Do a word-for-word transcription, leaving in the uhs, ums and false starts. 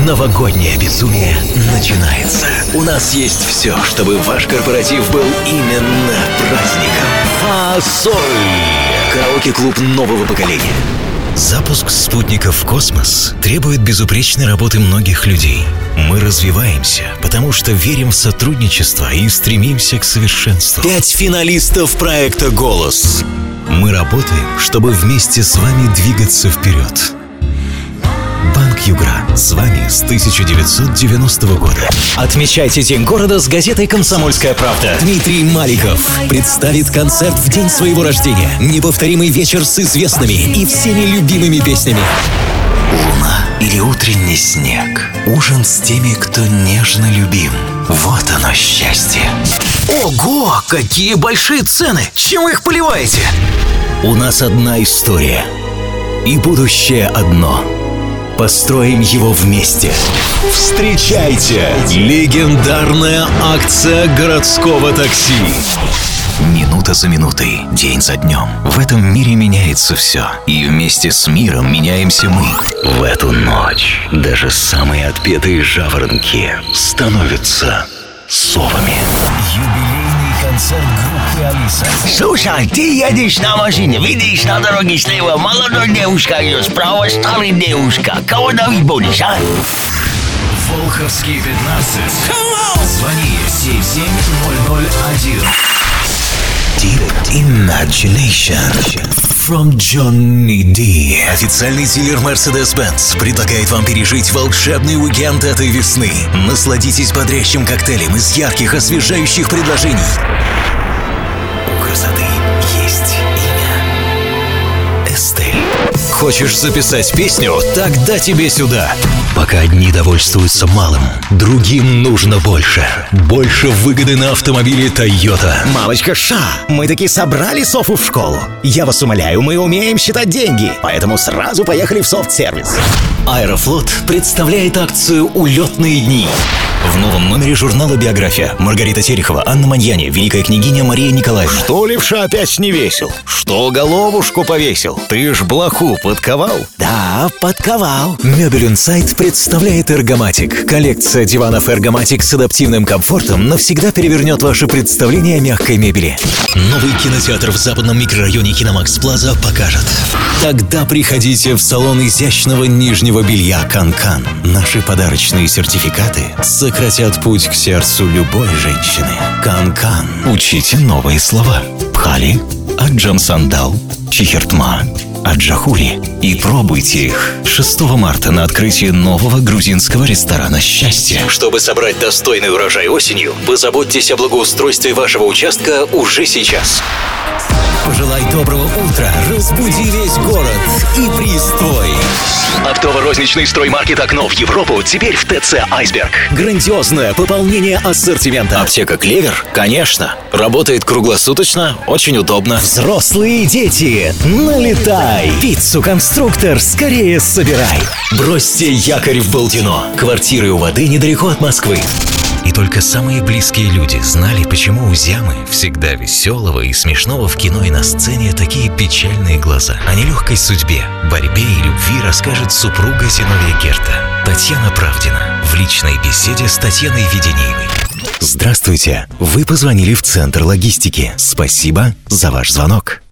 Новогоднее безумие начинается. У нас есть все, чтобы ваш корпоратив был именно праздником. Фасоль. Караоке-клуб нового поколения. Запуск спутников в космос требует безупречной работы многих людей. Мы развиваемся, потому что верим в сотрудничество и стремимся к совершенству. Пять финалистов проекта «Голос». Мы работаем, чтобы вместе с вами двигаться вперед. Банк Югра. С вами с тысяча девятьсот девяностого года. Отмечайте День города с газетой «Комсомольская правда». Дмитрий Маликов представит концерт в день своего рождения. Неповторимый вечер с известными и всеми любимыми песнями. Луна или утренний снег. Ужин с теми, кто нежно любим. Вот оно счастье. Ого, какие большие цены! Чем вы их поливаете? У нас одна история. И будущее одно. Построим его вместе. Встречайте! Легендарная акция городского такси. Минута за минутой, день за днем. В этом мире меняется все. И вместе с миром меняемся мы. В эту ночь даже самые отпетые жаворонки становятся совами. Юбилейный концерт группы «Алиса». Слушай, ты едешь на машине, видишь на дороге слева молодая девушка идет, справа старая девушка. Кого давить будешь, а? Волховский пятнадцать. Звони семь семь ноль ноль один. Deep Imagination from Johnny D. Официальный дилер Mercedes-Benz предлагает вам пережить волшебный уикенд этой весны. Насладитесь бодрящим коктейлем из ярких, освежающих предложений. У красоты есть имя. Эстель. Хочешь записать песню? Тогда тебе сюда. Пока одни довольствуются малым, другим нужно больше. Больше выгоды на автомобиле Toyota. Мамочка Ша, мы таки собрали Софу в школу. Я вас умоляю, мы умеем считать деньги, поэтому сразу поехали в софт-сервис. Аэрофлот представляет акцию «Улетные дни». В новом номере журнала «Биография» Маргарита Терехова, Анна Маньяни, великая княгиня Мария Николаевна. Что левша опять не весел? Что головушку повесил? Ты ж блоху подковал? Да, подковал. Мебель Инсайт представляет «Эргоматик». Коллекция диванов «Эргоматик» с адаптивным комфортом навсегда перевернет ваше представление о мягкой мебели. Новый кинотеатр в западном микрорайоне Киномакс Плаза покажет. Тогда приходите в салон изящного нижнего белья «Канкан». Наши подарочные сертификаты сократят путь к сердцу любой женщины. «Канкан». Учите новые слова. Пхали, Аджамсандал, Чихертма, Аджахури. И пробуйте их шестого марта на открытии нового грузинского ресторана «Счастье». Чтобы собрать достойный урожай осенью, позаботьтесь о благоустройстве вашего участка уже сейчас. Пожелай доброго утра, разбуди весь город и пристрой. Оптово-розничный строймаркет «Окно» в Европу теперь в ТЦ «Айсберг». Грандиозное пополнение ассортимента. Аптека «Клевер», конечно. Работает круглосуточно, очень удобно. Взрослые дети, налетай. Пиццу «Конструктор» скорее собирай. Бросьте якорь в Балдино. Квартиры у воды недалеко от Москвы. И только самые близкие люди знали, почему у Зямы, всегда веселого и смешного в кино и на сцене, такие печальные глаза. О нелегкой судьбе, борьбе и любви расскажет супруга Зиновия Герта, Татьяна Правдина, в личной беседе с Татьяной Веденеевой. Здравствуйте, вы позвонили в Центр логистики. Спасибо за ваш звонок.